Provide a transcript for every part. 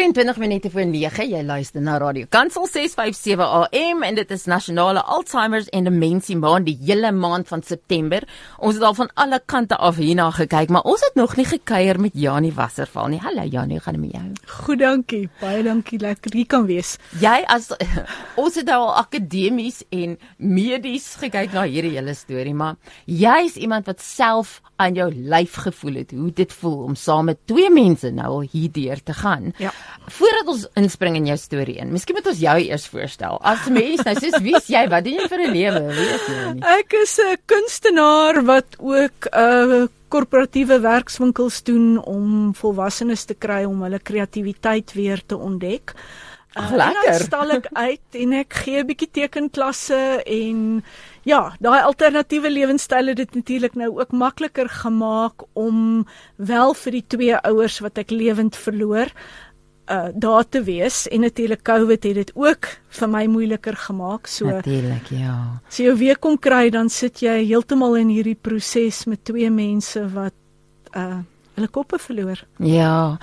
22 minute voor 9, jy luister na Radio Kansel 657 AM en dit is Nasionale Alzheimer's en Demensie Maand, die hele maand van September. Ons het al van alle kante af hierna gekyk, maar ons het nog nie gekuier met Janie Wasserval nie. Hallo Janie, hoe gaan dit met jou? Goed, dankie. Baie dankie, lekker hier kan wees. Jy ons het al akademies en medies gekyk na hierdie hele storie, maar jy is iemand wat self aan jou lyf gevoel het, hoe dit voel om saam met twee mense nou al hierdeur te gaan. Ja. Voordat ons inspring in jou storie in, miskien moet ons jou eers voorstel. As mens nou soos wie is jy? Wat doen jy vir 'n lewe? Weet jy nie? Ek is 'n kunstenaar wat ook korporatiewe werkswinkels doen om volwassenes te kry om hulle kreatiwiteit weer te ontdek. Lekker. En dan stal ek uit en ek gee 'n bietjie tekenklasse en ja, daai alternatiewe lewenstyl het dit natuurlik nou ook makliker gemaak om wel vir die twee ouers wat ek lewend verloor daar te wees en natuurlik COVID het dit ook vir my moeiliker gemaak. So Natuurlik, ja. as jy weer kom kry, dan sit jy heeltemal in hierdie proses met twee mense wat hulle koppe verloor. Ja.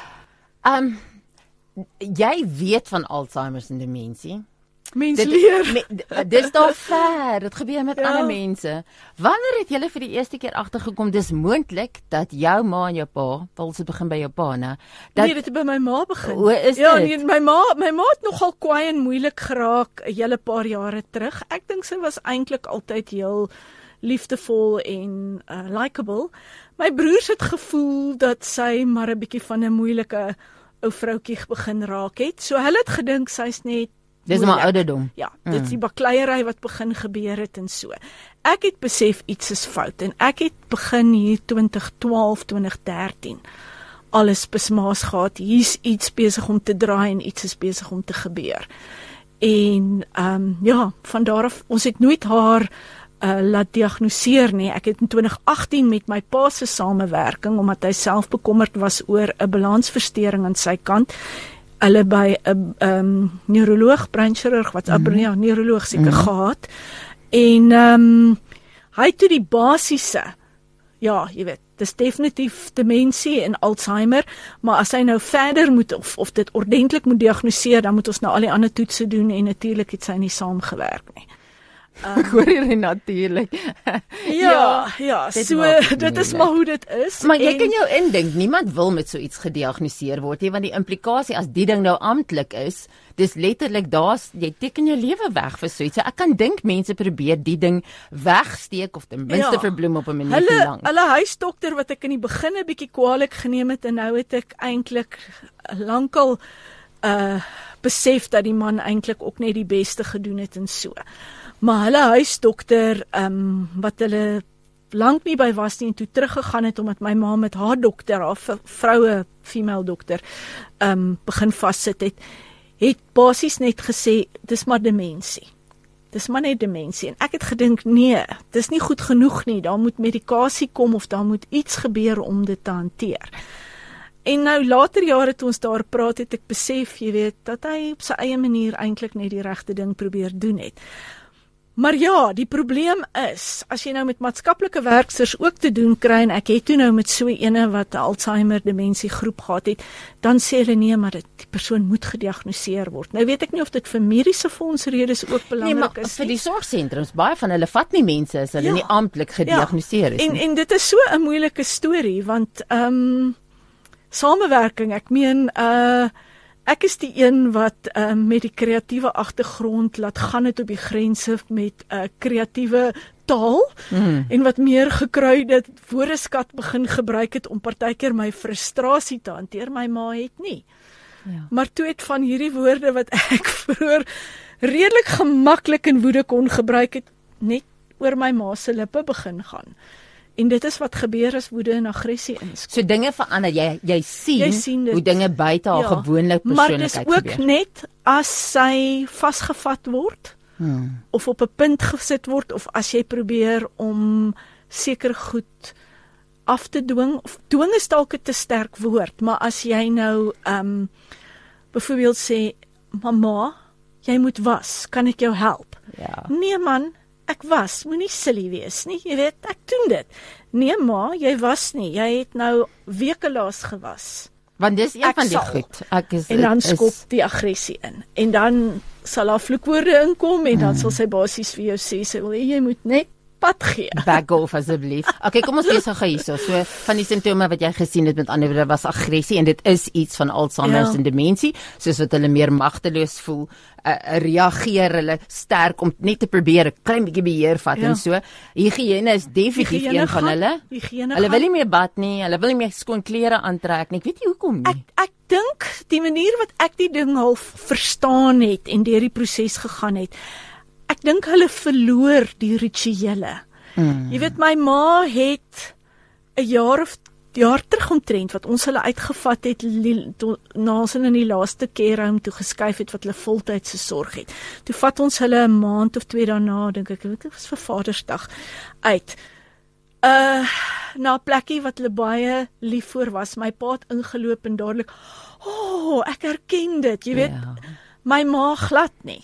Jy weet van Alzheimer's en demensie. Mense leer. Dis daar ver, dit gebeur met Ja. ander mense. Wanneer het julle vir die eerste keer agtergekom dis moontlik dat jou ma en jou pa, wel se begin by jou pa, né? Dat Nee, dit het by my ma begin. O, is Ja, dit? nee, my ma het nogal kwaai en moeilik geraak 'n hele paar jare terug. Ek dink sy was eintlik altyd heel liefdevol en likable. My broers het gevoel dat sy maar 'n bietjie van 'n moeilike ou vroutjie begin raak het. So hulle het gedink sy's net dis maar ouderdom. Ja, dit is die bakleierery wat begin gebeur het en so. Ek het besef iets is fout en ek het begin hier 2012, 2013 alles besmaas gehad. Hier's iets besig om te draai en iets is besig om te gebeur. En ja, van daar af, ons het nooit haar laat diagnoseer nie. Ek het in 2018 met my pa se samewerking, omdat hy self bekommerd was oor 'n balansversteuring aan sy kant, hulle by 'n neuroloog, breinchirurg wat neuroloog seker gehad. En hy het toe die basiese, ja, jy weet, dis definitief demensie en Alzheimer, maar as hy nou verder moet of dit ordentlik moet diagnoseer, dan moet ons nou al die ander toetse doen en natuurlik het sy nie saamgewerk nie. Ek hoor hier natuurlik. Ja, dit so maak het dit is moeilik. maar hoe dit is. Maar jy En- kan jou indink, niemand wil met so iets gediagnoseer word nie, want die implikasie as die ding nou amptelik is, dis letterlik jy teken jou lewe weg vir so iets. So ek kan dink mense probeer die ding wegsteek of ten minste verbloem op 'n manier lank. Hulle huisdokter wat ek in die begin 'n bietjie kwaadlik geneem het en nou het ek eintlik lankal besef dat die man eintlik ook net die beste gedoen het en so. Maar hulle huisdokter wat hulle lank nie by was nie en toe teruggegaan het omdat my ma met haar dokter, haar vroue female dokter begin vassit het basies net gesê dis maar demensie. Dis maar net demensie en ek het gedink nee, dis nie goed genoeg nie. Daar moet medikasie kom of daar moet iets gebeur om dit te hanteer. En nou later jare toe ons daar praat het ek besef, jy weet, dat hy op sy eie manier eintlik net die regte ding probeer doen het. Maar ja, die probleem is, as jy nou met maatskaplike werkers ook te doen kry, en ek het toe nou met so ene wat 'n Alzheimer demensie groep gehad het, dan sê hulle nee, maar die persoon moet gediagnoseer word. Nou weet ek nie of dit vir mediese fondsredes ook belangrik Nee, maar is vir die sorgsentrums, baie van hulle vat nie mense as hulle Ja. nie amptelik gediagnoseer is nie. En dit is so 'n moeilike storie, want samewerking, ek meen ek is die een wat met die kreatiewe agtergrond laat gaan het op die grense met kreatiewe taal en wat meer gekruide woordeskat begin gebruik het om partykeer my frustrasie te hanteer. My ma het nie. Ja. Maar toe het van hierdie woorde wat ek vroeër redelik gemaklik in woede kon gebruik het, net oor my ma se lippe begin gaan. En dit is wat gebeur as woede en aggressie inskop. So dinge verander, jy sien dit. hoe dinge buite haar gewone persoonlikheid Maar dis ook gebeur. net as sy vasgevat word of op 'n punt gesit word of as jy probeer om seker goed af te dwing, of dwing is dalk 'n te sterk woord, maar as jy nou byvoorbeeld sê, mamma, jy moet was, kan ek jou help? Ja. Nee man, ek was, moenie silly wees nie, jy weet, ek doen dit. Nee ma, jy was nie, jy het nou weke laas gewas. Want dis een Ek van die sal. goed. En dan skop die aggressie in. En dan sal haar vloekwoorde inkom en dan sal sy basies vir jou sê, sy wil hê jy moet net pad gee. Back off asseblief. Okay, kom ons lees gou hierso. So van die simptome wat jy gesien het, met ander woorde, was aggressie en dit is iets van Alzheimer en demensie, soos wat hulle meer magteloos voel, reageer hulle sterk om net te probeer 'n klein bietjie beheer vat en so. Higiëne is definitief een van hulle. Hulle wil nie meer bad nie, hulle wil nie meer skoon klere aantrek nie. Ek weet nie hoekom nie. Ek dink die manier wat ek die ding half verstaan het en deur die proses gegaan het, ek dink hulle verloor die rituele. Jy weet, my ma het 'n jaar terug omtrent wat ons hulle uitgevat het na ons hulle in die laaste care home toe geskuif het wat hulle voltydse sorg het. Toe vat ons hulle 'n maand of 2 daarna, dink ek, dit was vir Vadersdag uit. Na 'n plekkie wat hulle baie lief voor was. My pa het ingeloop en dadelik, ek herken dit, jy weet, my ma glad nie.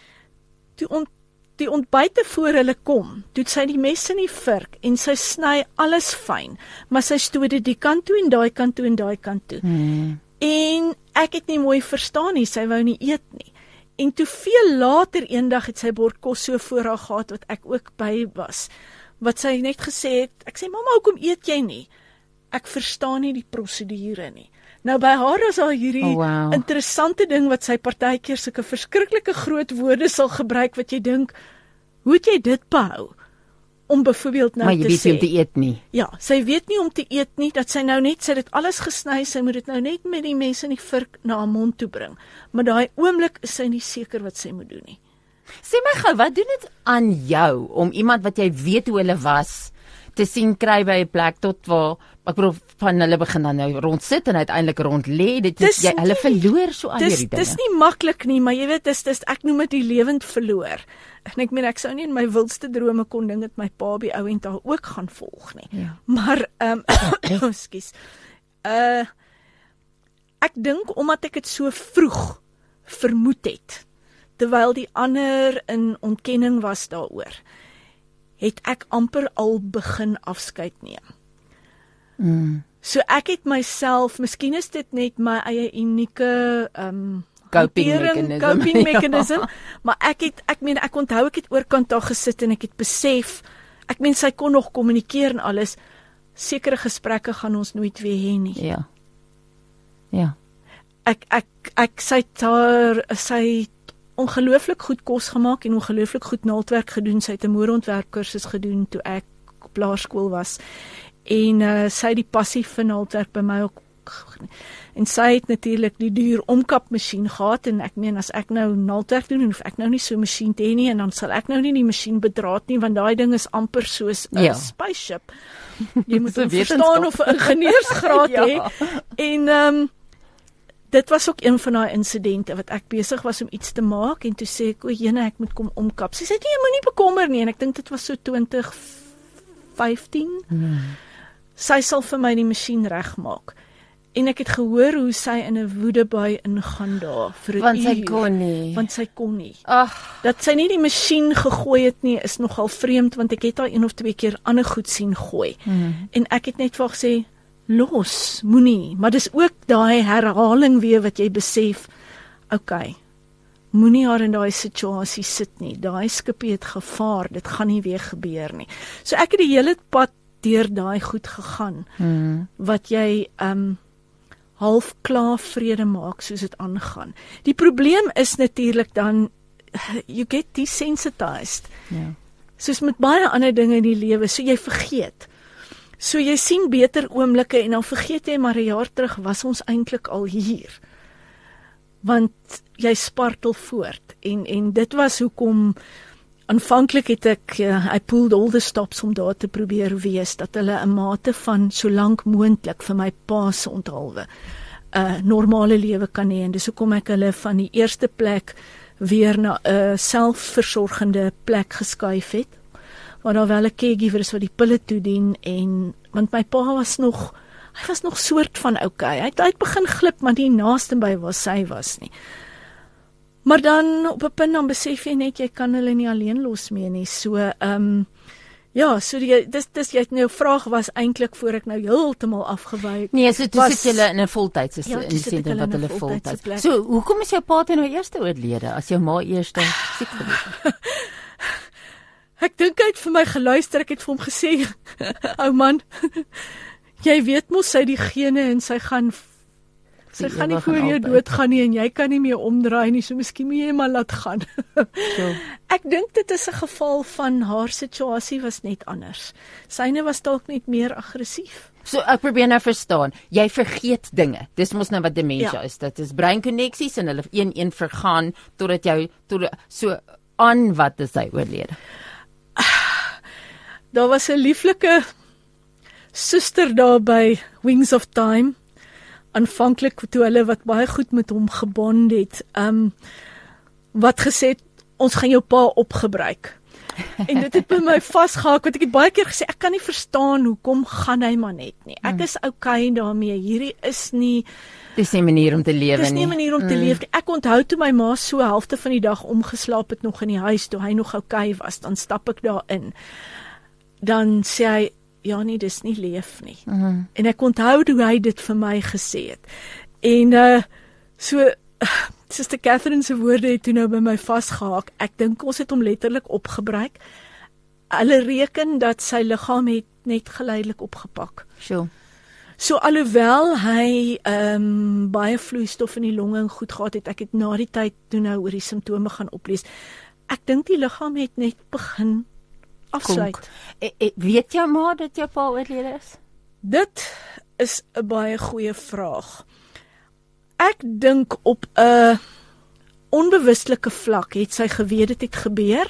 Die ontbyte voor hulle kom, doet sy die mes in die vurk en sy sny alles fyn, maar sy stoot dit die kant toe en daai kant toe en daai kant toe. En ek het nie mooi verstaan nie, sy wou nie eet nie. En toe veel later eendag het sy bord kos so voor haar gehad wat ek ook by was, wat sy net gesê het, ek sê, mamma, hoekom eet jy nie? Ek verstaan nie die prosedure nie. Nou by haar is daar hierdie interessante ding wat sy partykeer sulke verskriklike groot woorde sal gebruik wat jy dink, hoe het jy dit behou? Om byvoorbeeld nou te sê. Maar jy weet nie om te eet nie. Ja, sy weet nie om te eet nie, dat sy nou net, sy het dit alles gesny, sy moet dit nou net met die mes in die vurk na haar mond toe bring. Maar daai oomblik is sy nie seker wat sy moet doen nie. Sê my gou, wat doen dit aan jou om iemand wat jy weet hoe hulle was te sien kry by 'n plek tot waar, ek bedoel, van hulle begin dan nou rond sit en uiteindelik rond lê, hulle verloor so al hierdie dinge. Dis nie maklik nie, maar jy weet, dis ek noem dit die lewend verloor. En ek meen, ek sou nie in my wildste drome kon dink dat my pa by ou en daar ook gaan volg nie. Ja. Maar ekskuus. Ek dink omdat ek dit so vroeg vermoed het, terwyl die ander in ontkenning was daaroor, het ek amper al begin afskeid neem. So ek het myself, miskien is dit net my eie unieke coping mechanism, maar ek onthou ek het oorkant daar gesit en ek het besef, ek meen sy kon nog kommunikeer en alles, sekere gesprekke gaan ons nooit weer hê nie. Ja. Sy het ongelooflik goed kos gemaak en ongelooflik goed naaldwerk gedoen. Sy het 'n modeontwerpkursus gedoen toe ek op laerskool was. En sy het die passie vir naaldwerk by my ook. En sy het natuurlik die duur omkapmasjien gehad en ek meen as ek nou naaldwerk doen, hoef ek nou nie so 'n masjien te hê nie en dan sal ek nou nie die masjien bedraad nie want daai ding is amper soos 'n spaceship. Jy moet verstaan of 'n ingenieursgraad hê. En dit was ook een van daai insidente wat ek besig was om iets te maak en toe sê ek, o jene, ek moet kom omkap. Sy sê nee, jy moenie bekommer nie en ek dink dit was so 2015. Sy sal vir my die masjien regmaak. En ek het gehoor hoe sy in 'n woedebui ingaan daar vir 'n uur. Want sy kon nie. Dat sy nie die masjien gegooi het nie is nogal vreemd want ek het haar 1 of 2 keer ander goed sien gooi. En ek het net vir haar gesê, los, moenie, maar dis ook daai herhaling weer wat jy besef, moenie haar in daai situasie sit nie, daai skipie het gevaar, dit gaan nie weer gebeur nie. So ek het die hele pad deur daai goed gegaan, wat jy half klaar vrede maak soos dit aangaan. Die probleem is natuurlik dan, you get desensitized, soos met baie ander dinge in die lewe, so jy vergeet. So jy sien beter oomblikke en dan vergeet jy maar 'n jaar terug was ons eintlik al hier. Want jy spartel voort en dit was hoekom aanvanklik het ek I pulled all the stops om daar te probeer wees dat hulle 'n mate van so lank moontlik vir my pa se onthaalwe normale lewe kan hê en dis hoekom ek hulle van die eerste plek weer na 'n selfversorgende plek geskuif het. Waar daar wel 'n caregiver is wat die pille toedien want my pa was nog soort van Hy het begin glip, maar nie naaste by waar sy was nie. Maar dan op 'n punt dan besef jy net jy kan hulle nie alleen los mee nie. So Ja, so dis jy nou vraag was eintlik voor ek nou heeltemal afgewy. Nee, so toe sit julle in 'n voltydse Ja, in toe die sit sentrum hulle wat in 'n hulle voltyds. voltydse plek. So, hoekom is jou pa toe nou eers oorlede as jou ma eers siek geword het? Ek dink hy het vir my geluister, ek het vir hom gesê, ou man, jy weet mos sy die gene en sy gaan nie voor jou doodgaan nie en jy kan nie meer omdraai nie, so miskien moet jy maar laat gaan. Sure. Ek dink dit is 'n geval van haar situasie was net anders. Syne was dalk net meer aggressief. So ek probeer nou verstaan, jy vergeet dinge. Dis mos nou wat dementia is. Dit is breinkoneksies en hulle een vergaan totdat so aan wat is hy oorlede. Daar was 'n lieflike suster daar by Wings of Time. Aanvanklik toe hulle wat baie goed met hom gebond het, wat gesê het, ons gaan jou pa opgebruik. En dit het by my vasgehak, want ek het baie keer gesê, ek kan nie verstaan, hoekom gaan hy maar net nie. Ek is okay daarmee, hierdie is nie... Dis nie 'n manier om te lewe nie. Dis nie 'n manier om te leef nie. Ek onthou toe my ma so helfte van die dag omgeslaap het nog in die huis, toe hy nog okay was, dan stap ek daar in. Dan sê hy, ja nee, dis nie leef nie. En ek onthou hoe hy dit vir my gesê het. En Suster Catherine se woorde het toe nou by my vasgehaak. Ek dink ons het hom letterlik opgebruik. Hulle reken dat sy liggaam het net geleidelik opgepak. Sure. So alhoewel hy baie vloeistof in die longe en goed gehad het, ek het na die tyd toe nou oor die simptome gaan oplees. Ek dink die liggaam het net begin afsluit. Weet jou ma dat jou pa oorlede is? Dit is 'n baie goeie vraag. Ek dink op 'n onbewuslike vlak het sy geweet dit het gebeur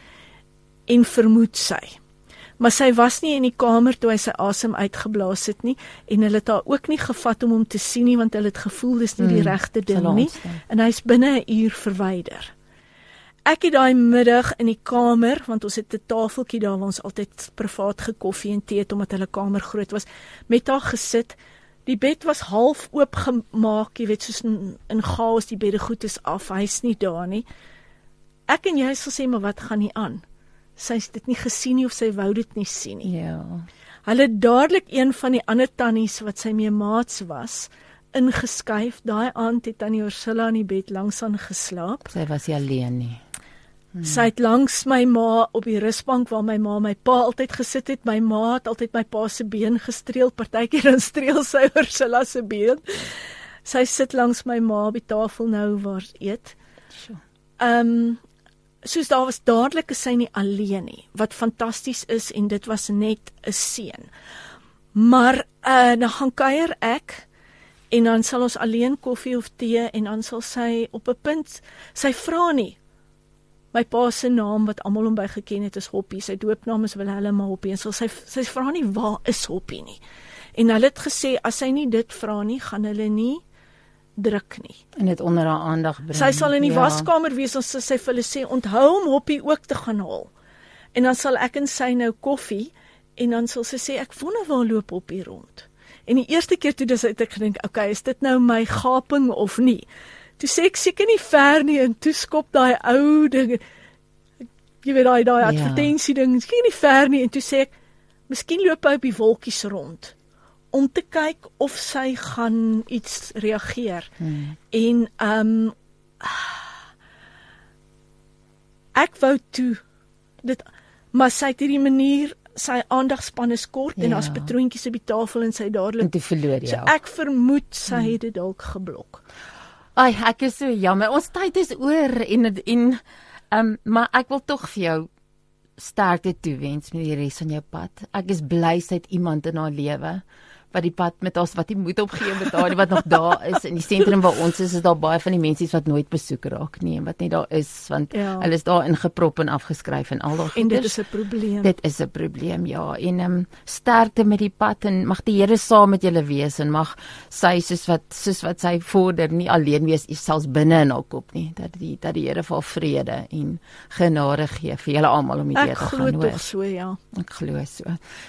en vermoed sy. Maar sy was nie in die kamer toe hy sy asem uitgeblaas het nie en hulle het haar ook nie gevat om hom te sien nie want hulle het gevoel dis nie die regte ding nie en hy's binne 'n uur verwyder. Ek het daai middag in die kamer, want ons het 'n tafeltjie daar waar ons altyd privaat gekoffie en tee het omdat hulle kamer groot was, met haar gesit. Die bed was half oopgemaak, jy weet, soos in chaos, die beddegoed is af, hy's nie daar nie. Ek en jy sal sê, maar wat gaan nie aan? Sy het dit nie gesien nie of sy wou dit nie sien nie. Ja. Hulle het dadelik een van die ander tannies wat sy mee maats was, ingeskuif. Daai aand het Tannie Ursula in die bed langs aan geslaap. Sy was nie alleen nie. Sy het langs my ma op die rusbank waar my pa altyd gesit het. My ma het altyd my pa se been gestreel, partykeer dan streel sy Ursula se been. Sy sit langs my ma op die tafel nou waar eet. Sure. Soos daar was dadelik sy nie alleen nie, wat fantasties is en dit was net 'n seën. Maar dan gaan kuier ek en dan sal ons alleen koffie of tee en dan sal sy op 'n punt, sy vra nie. My pa se naam wat almal hom by geken het is Hoppie, sy doopnaam is Wilhelm Hoppie en sy vra nie waar is Hoppie nie. En hulle het gesê as sy nie dit vra nie, gaan hulle nie druk nie. En dit onder haar aandag bring. Sy sal in die waskamer wees, ons sy vir hulle sê, onthou om Hoppie ook te gaan haal. En dan sal ek en sy nou koffie, en dan sal sy sê, ek wonder waar loop Hoppie rond. En die eerste keer toe het ek gedink, okay, is dit nou my gaping of nie? Toe sê ek seker nie ver nie, en toe skop daai ou ding, jy weet daai advertensie ding, seker nie ver nie, en toe sê ek, miskien loop hy op die wolkies rond, om te kyk of sy gaan iets reageer. En ek wou toe dit, maar sy het hierdie manier, sy aandagspan is kort en as patroontjies op die tafel en sy dadelik. En toe verloor jy. So ek vermoed sy het dit dalk geblok. Ai, ek is so jammer. Ons tyd is oor en maar ek wil tog vir jou sterkte toewens met die res van jou pad. Ek is bly sy het iemand in haar lewe wat die pad met ons, wat die moed opgee met haar, wat nog daar is, in die sentrum waar ons is daar baie van die mense wat nooit besoek raak nie, en wat nie daar is, want hulle is daar ingeprop en afgeskryf en al daai En dit is 'n probleem. Dit is 'n probleem, ja, en sterkte met die pad, en mag die Here saam met julle wees, en mag sy, soos wat sy vorder, nie alleen wees, selfs binne in haar kop nie, dat die Here vir haar vrede en genade gee, vir julle almal om die deur te gaan, Ek glo tog so, ja. Ek glo so.